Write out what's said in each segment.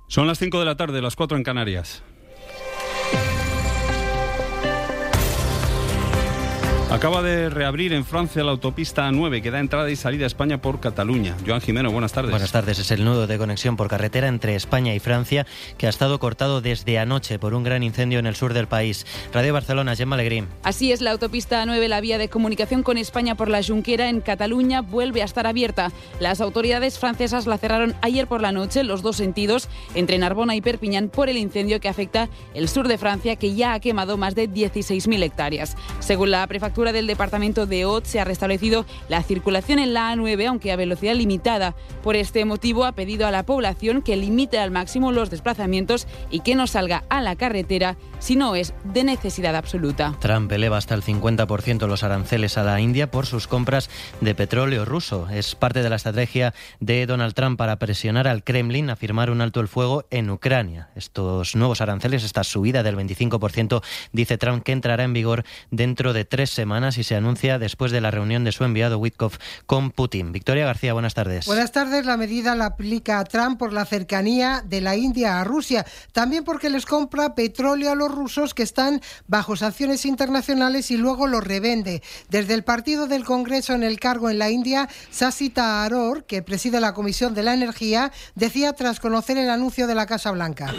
Son las 5 de la tarde, las 4 en Canarias. Acaba de reabrir en Francia la autopista A9 que da entrada y salida a España por Cataluña. Joan Jimeno, buenas tardes. Buenas tardes. Es el nudo de conexión por carretera entre España y Francia que ha estado cortado desde anoche por un gran incendio en el sur del país. Radio Barcelona, Gemma Alegrín. Así es, la autopista A9, la vía de comunicación con España por la Junquera en Cataluña, vuelve a estar abierta. Las autoridades francesas la cerraron ayer por la noche, los dos sentidos, entre Narbona y Perpiñán, por el incendio que afecta el sur de Francia, que ya ha quemado más de 16.000 hectáreas. Según la prefectura del departamento de Aude, se ha restablecido la circulación en la A9, aunque a velocidad limitada. Por este motivo ha pedido a la población que limite al máximo los desplazamientos y que no salga a la carretera si no es de necesidad absoluta. Trump eleva hasta el 50% los aranceles a la India por sus compras de petróleo ruso. Es parte de la estrategia de Donald Trump para presionar al Kremlin a firmar un alto el fuego en Ucrania. Estos nuevos aranceles, esta subida del 25%, dice Trump que entrará en vigor dentro de 3 semanas y se anuncia después de la reunión de su enviado Witkoff con Putin. Victoria García, buenas tardes. Buenas tardes. La medida la aplica a Trump por la cercanía de la India a Rusia, también porque les compra petróleo a los rusos que están bajo sanciones internacionales y luego los revende. Desde el partido del Congreso en el cargo en la India, Shashi Tharoor, que preside la Comisión de la Energía, decía tras conocer el anuncio de la Casa Blanca.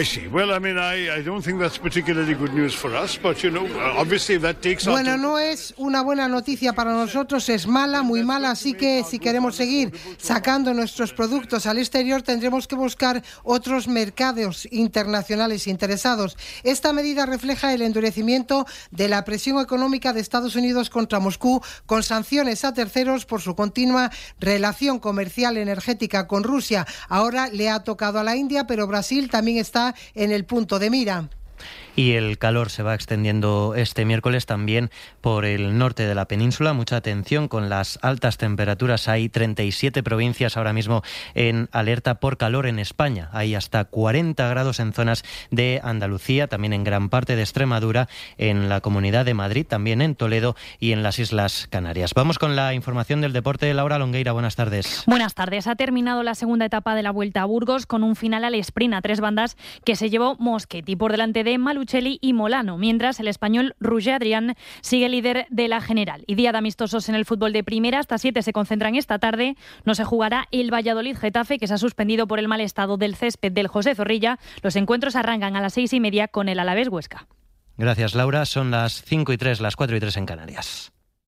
Bueno, no es una buena noticia para nosotros, es mala, muy mala, así que si queremos seguir sacando nuestros productos al exterior tendremos que buscar otros mercados internacionales interesados. Esta medida refleja el endurecimiento de la presión económica de Estados Unidos contra Moscú, con sanciones a terceros por su continua relación comercial energética con Rusia. Ahora le ha tocado a la India, pero Brasil también está en el punto de mira. Y el calor se va extendiendo este miércoles también por el norte de la península. Mucha atención con las altas temperaturas. Hay 37 provincias ahora mismo en alerta por calor en España. Hay hasta 40 grados en zonas de Andalucía, también en gran parte de Extremadura, en la Comunidad de Madrid, también en Toledo y en las Islas Canarias. Vamos con la información del deporte. Laura Longueira, buenas tardes. Buenas tardes. Ha terminado la segunda etapa de la Vuelta a Burgos con un final al sprint a 3 bandas que se llevó Moschetti por delante de Malucelli y Molano, mientras el español Roger Adrián sigue líder de la general. Y día de amistosos en el fútbol de primera, hasta 7 se concentran esta tarde. No se jugará el Valladolid-Getafe, que se ha suspendido por el mal estado del césped del José Zorrilla. Los encuentros arrancan a las 6:30 con el Alavés Huesca. Gracias, Laura. Son las 5:03, las 4:03 en Canarias.